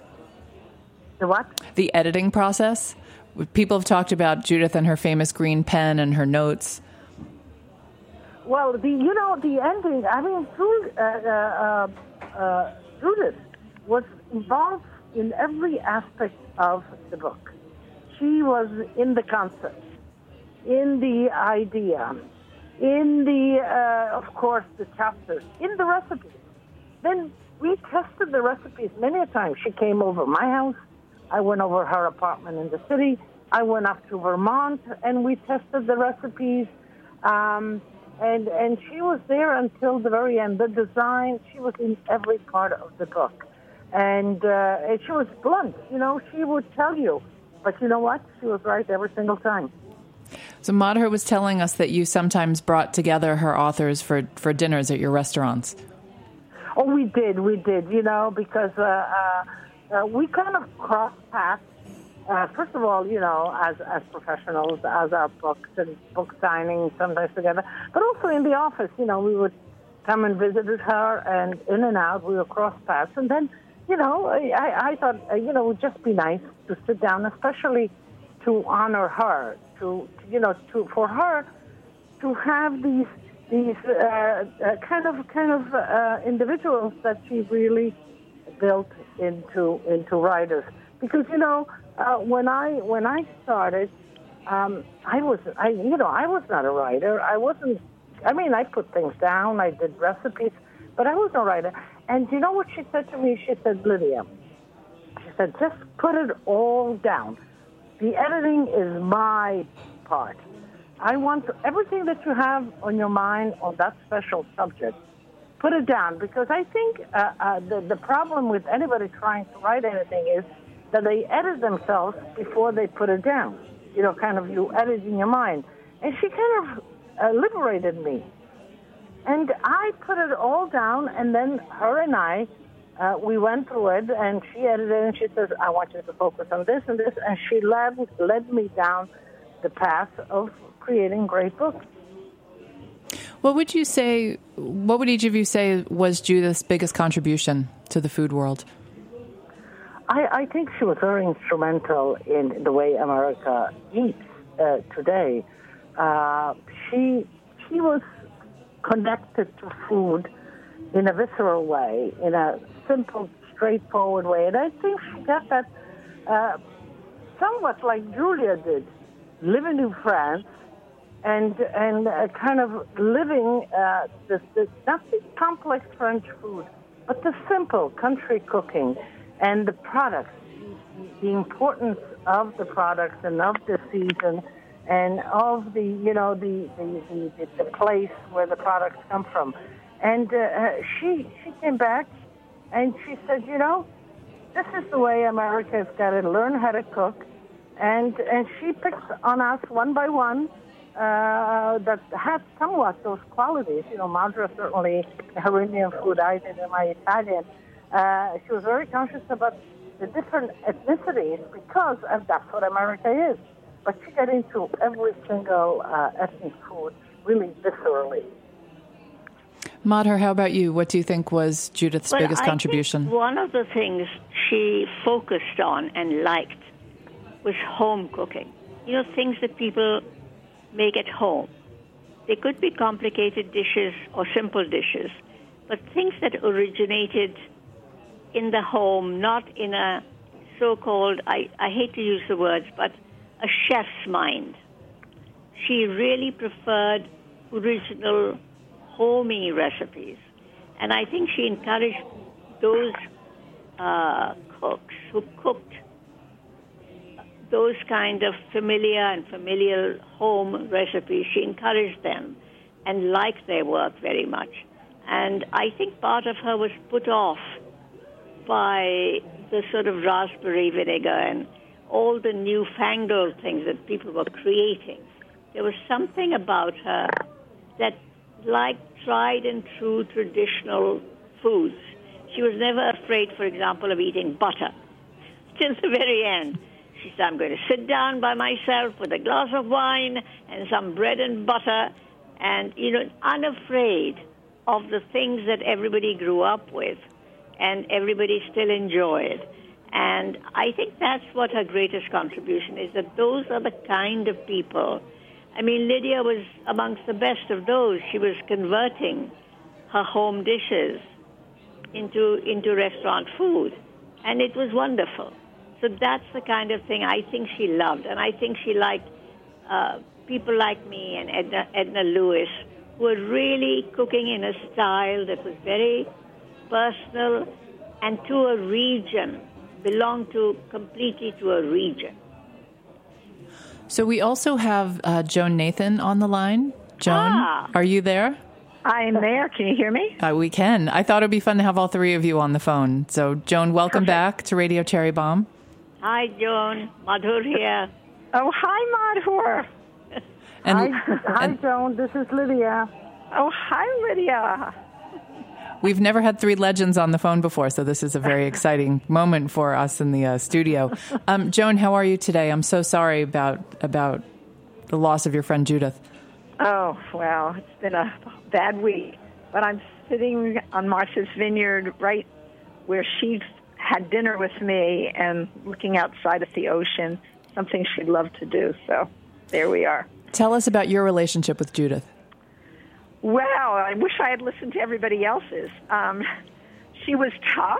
The what? The editing process? People have talked about Judith and her famous green pen and her notes. Well, the you know, the ending, I mean, Judith, uh, uh, uh, Judith was involved in every aspect of the book. She was in the concept, in the idea, in the, uh, of course, the chapters, in the recipes. Then we tested the recipes many a time. She came over my house. I went over her apartment in the city. I went up to Vermont, and we tested the recipes. Um, and and she was there until the very end. The design, she was in every part of the book. And, uh, and she was blunt. You know, she would tell you. But you know what? She was right every single time. So Madhur was telling us that you sometimes brought together her authors for, for dinners at your restaurants. Oh, we did, we did, you know, because uh, uh, uh, we kind of crossed paths. Uh, first of all, you know, as as professionals, as our books and book signings sometimes together, but also in the office, you know, we would come and visit her, and in and out, we would cross paths. And then, you know, I, I thought, uh, you know, it would just be nice to sit down, especially to honor her, to, you know, to for her to have these these uh, uh, kind of kind of uh, individuals that she really built into into writers. Because you know, uh, when I when I started, um, I was I you know I was not a writer. I wasn't. I mean, I put things down. I did recipes, but I wasn't a writer. And you know what she said to me? She said, Lydia, she said, just put it all down. The editing is my part. I want to, everything that you have on your mind on that special subject, put it down. Because I think uh, uh, the, the problem with anybody trying to write anything is that they edit themselves before they put it down. You know, kind of you edit in your mind. And she kind of uh, liberated me. And I put it all down, and then her and I, uh, we went through it, and she edited it, and she says, I want you to focus on this and this. And she led, led me down the path of creating great books. What would you say, what would each of you say was Judith's biggest contribution to the food world? I, I think she was very instrumental in the way America eats uh, today. Uh, she she was connected to food in a visceral way, in a simple, straightforward way. And I think she got that uh, somewhat like Julia did, living in France, and and uh, kind of living uh, this, this not the complex French food, but the simple country cooking and the products, the importance of the products and of the season and of the you know the the, the, the place where the products come from. And uh, she she came back and she said, you know, this is the way America's got to learn how to cook. And and she picked on us one by one uh, that had somewhat those qualities. You know, Madra certainly, her Indian food, I did in my Italian. Uh, she was very conscious about the different ethnicities because of that's what America is. But she got into every single uh, ethnic food really viscerally. Madhur, how about you? What do you think was Judith's well, biggest I contribution? Think one of the things she focused on and liked was home cooking. You know, things that people make at home. They could be complicated dishes or simple dishes, but things that originated in the home, not in a so-called, I, I hate to use the words, but a chef's mind. She really preferred original, homey recipes. And I think she encouraged those uh, cooks who cooked those kind of familiar and familial home recipes. She encouraged them and liked their work very much. And I think part of her was put off by the sort of raspberry vinegar and all the newfangled things that people were creating. There was something about her that liked tried and true traditional foods. She was never afraid, for example, of eating butter. Till the very end. She said, I'm going to sit down by myself with a glass of wine and some bread and butter and, you know, unafraid of the things that everybody grew up with and everybody still enjoyed. And I think that's what her greatest contribution is, that those are the kind of people. I mean, Lydia was amongst the best of those. She was converting her home dishes into into restaurant food, and it was wonderful. So that's the kind of thing I think she loved, and I think she liked uh, people like me and Edna, Edna Lewis, who were really cooking in a style that was very personal and to a region, belonged to completely to a region. So we also have uh, Joan Nathan on the line. Joan, ah. Are you there? I'm there. Can you hear me? Uh, we can. I thought it would be fun to have all three of you on the phone. So, Joan, welcome Perfect. back to Radio Cherry Bomb. Hi, Joan. Madhur here. Oh, hi, Madhur. And, hi, hi, Joan. This is Lydia. Oh, hi, Lydia. We've never had three legends on the phone before, so this is a very exciting moment for us in the uh, studio. Um, Joan, how are you today? I'm so sorry about about the loss of your friend Judith. Oh, well, it's been a bad week. But I'm sitting on Martha's Vineyard right where she had dinner with me and looking outside at the ocean, something she'd love to do. So there we are. Tell us about your relationship with Judith. Well, I wish I had listened to everybody else's. Um, she was tough.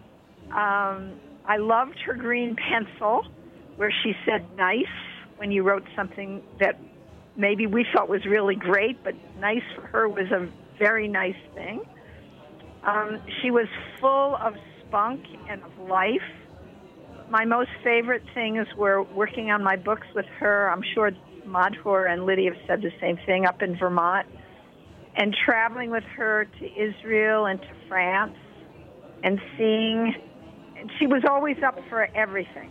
Um, I loved her green pencil where she said nice when you wrote something that maybe we felt was really great, but nice for her was a very nice thing. Um, she was full of spunk and of life. My most favorite things were working on my books with her. I'm sure Madhur and Lydia have said the same thing up in Vermont. And traveling with her to Israel and to France and seeing, and she was always up for everything.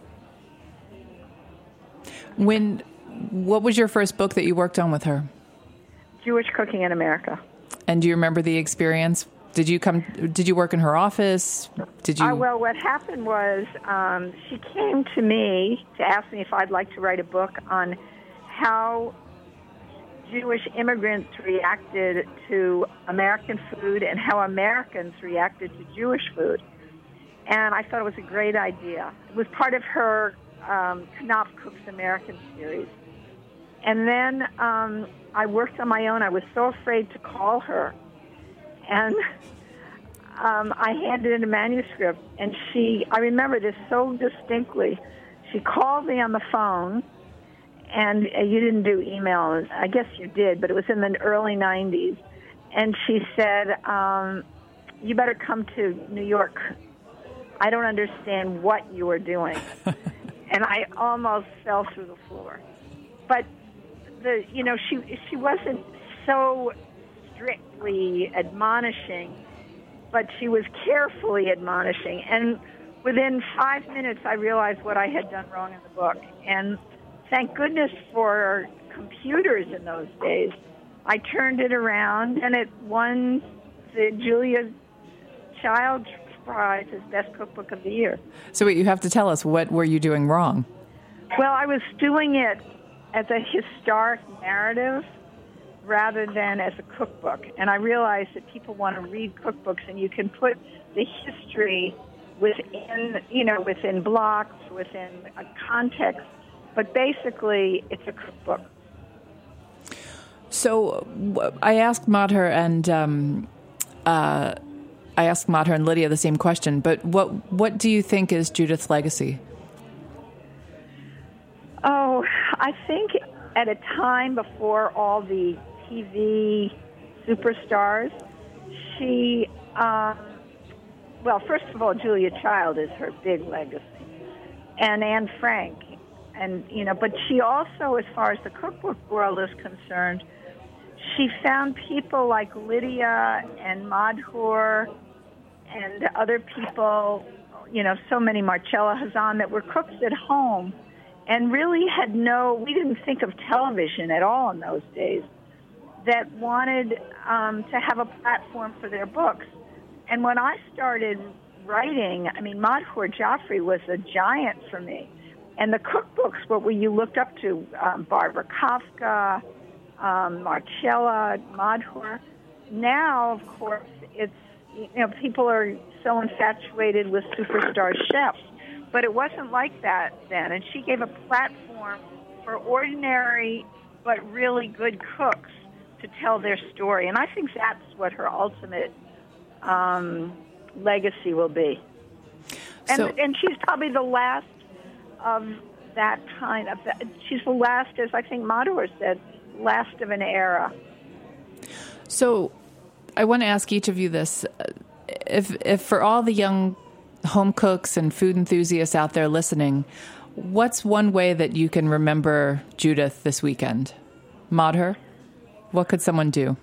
When, what was your first book that you worked on with her? Jewish Cooking in America. And do you remember the experience? Did you come? Did you work in her office? Did you? Uh, well, what happened was um, she came to me to ask me if I'd like to write a book on how Jewish immigrants reacted to American food and how Americans reacted to Jewish food. And I thought it was a great idea. It was part of her um, Knopf Cooks American series. And then um, I worked on my own. I was so afraid to call her. And um, I handed in a manuscript. And she, I remember this so distinctly. She called me on the phone. and uh, you didn't do email. I guess you did, but it was in the early nineties. And she said, um, you better come to New York. I don't understand what you are doing. And I almost fell through the floor. But, the you know, she she wasn't so strictly admonishing, but she was carefully admonishing. And within five minutes, I realized what I had done wrong in the book. And thank goodness for computers in those days. I turned it around, and it won the Julia Child Prize as Best Cookbook of the Year. So wait, you have to tell us, what were you doing wrong? Well, I was doing it as a historic narrative rather than as a cookbook. And I realized that people want to read cookbooks, and you can put the history within, you know, within blocks, within a context. But basically, it's a cookbook. So I asked Madhur and um, uh, I asked Madhur and Lydia the same question. But what what do you think is Judith's legacy? Oh, I think at a time before all the T V superstars, she, um, well, first of all, Julia Child is her big legacy, and Anne Frank, and you know. But she also, as far as the cookbook world is concerned, she found people like Lydia and Madhur and other people, you know, so many, Marcella Hazan, that were cooks at home and really had no, we didn't think of television at all in those days, that wanted um, to have a platform for their books. And when I started writing, I mean, Madhur Jaffrey was a giant for me. And the cookbooks were where you looked up to um, Barbara Kafka, um, Marcella, Madhur. Now, of course, it's, you know, people are so infatuated with superstar chefs. But it wasn't like that then. And she gave a platform for ordinary but really good cooks to tell their story. And I think that's what her ultimate um, legacy will be. And, So, and she's probably the last of that kind of, she's the last, as I think Madhur said, last of an era. so I want to ask each of you this. If, if for all the young home cooks and food enthusiasts out there listening, what's one way that you can remember Judith this weekend? Madhur, what could someone do?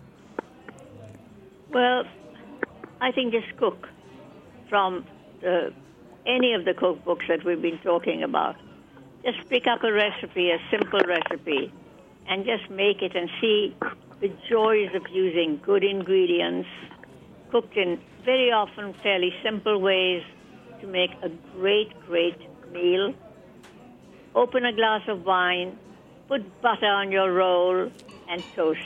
Well, I think just cook from the, any of the cookbooks that we've been talking about. Just pick up a recipe, a simple recipe, and just make it and see the joys of using good ingredients, cooked in very often fairly simple ways to make a great, great meal. Open a glass of wine, put butter on your roll, and toast.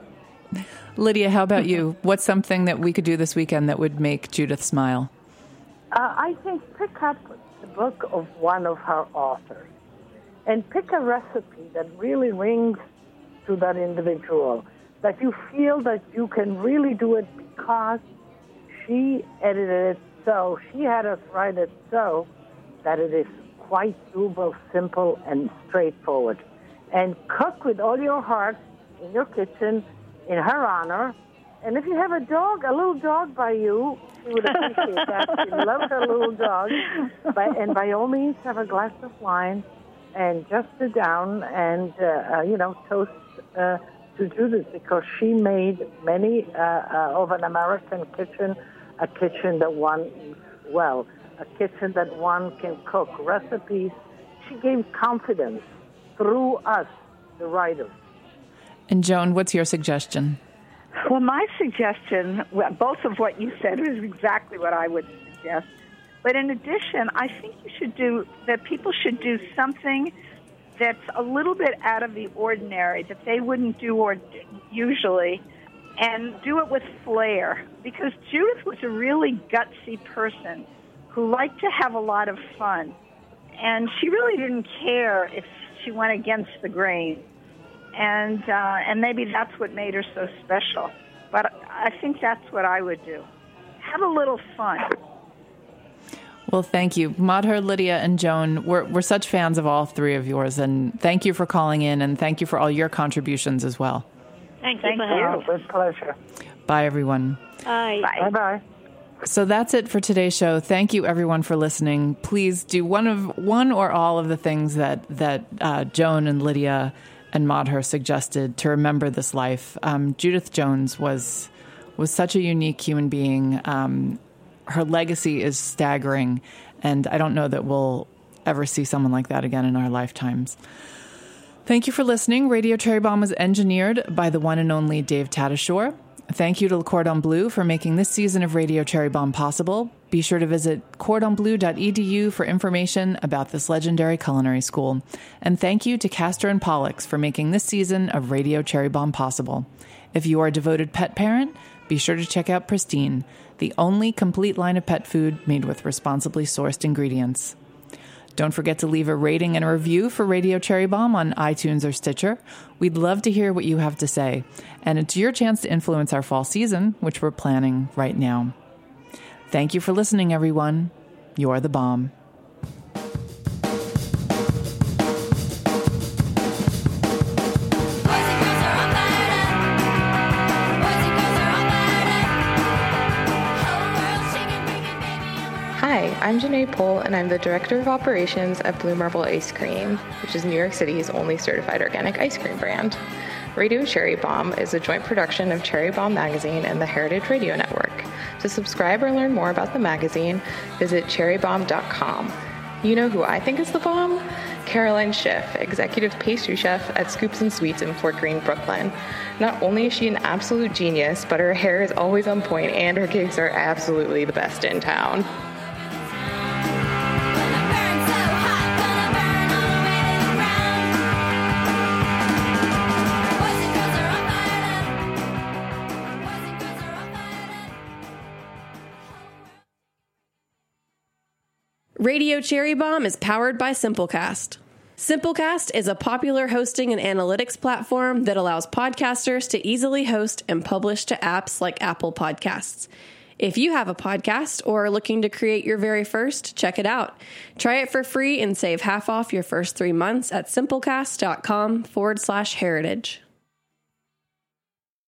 Lydia, how about you? What's something that we could do this weekend that would make Judith smile? Uh, I think pick up the book of one of her authors and pick a recipe that really rings to that individual, that you feel that you can really do it because she edited it so, she had us write it so that it is quite doable, simple, and straightforward. And cook with all your heart in your kitchen in her honor. And if you have a dog, a little dog by you, she would appreciate that. She loves her little dog. By, and by all means, have a glass of wine and just sit down and, uh, uh, you know, toast uh, to Judith, because she made many uh, uh, of an American kitchen a kitchen that one eats well, a kitchen that one can cook recipes. She gave confidence through us, the writers. And Joan, what's your suggestion? Well, my suggestion, well, both of what you said is exactly what I would suggest. But in addition, I think you should do, that people should do something that's a little bit out of the ordinary, that they wouldn't do or usually, and do it with flair. Because Judith was a really gutsy person who liked to have a lot of fun. And she really didn't care if she went against the grain. And uh, and maybe that's what made her so special. But I think that's what I would do. Have a little fun. Well, thank you. Madhur, Lydia, and Joan, we're, we're such fans of all three of yours, and thank you for calling in, and thank you for all your contributions as well. Thank you Thank for you. having me. With pleasure. Bye, everyone. Bye. Bye-bye. So that's it for today's show. Thank you, everyone, for listening. Please do one of one or all of the things that, that uh, Joan and Lydia and Madhur suggested to remember this life. Um, Judith Jones was was such a unique human being. Um, her legacy is staggering, and I don't know that we'll ever see someone like that again in our lifetimes. Thank you for listening. Radio Cherry Bombe was engineered by the one and only Dave Tatasciore. Thank you to Le Cordon Bleu for making this season of Radio Cherry Bombe possible. Be sure to visit cordon bleu dot e d u for information about this legendary culinary school. And thank you to Castor and Pollux for making this season of Radio Cherry Bombe possible. If you are a devoted pet parent, be sure to check out Pristine, the only complete line of pet food made with responsibly sourced ingredients. Don't forget to leave a rating and a review for Radio Cherry Bombe on iTunes or Stitcher. We'd love to hear what you have to say. And it's your chance to influence our fall season, which we're planning right now. Thank you for listening, everyone. You're the bomb. Hi, I'm Janae Pohl, and I'm the Director of Operations at Blue Marble Ice Cream, which is New York City's only certified organic ice cream brand. Radio Cherry Bombe is a joint production of Cherry Bombe Magazine and the Heritage Radio Network. To subscribe or learn more about the magazine, visit cherry bombe dot com. You know who I think is the bomb? Caroline Schiff, Executive Pastry Chef at Scoops and Sweets in Fort Greene, Brooklyn. Not only is she an absolute genius, but her hair is always on point and her cakes are absolutely the best in town. Radio Cherry Bombe is powered by Simplecast. Simplecast is a popular hosting and analytics platform that allows podcasters to easily host and publish to apps like Apple Podcasts. If you have a podcast or are looking to create your very first, check it out. Try it for free and save half off your first three months at simplecast.com forward slash heritage.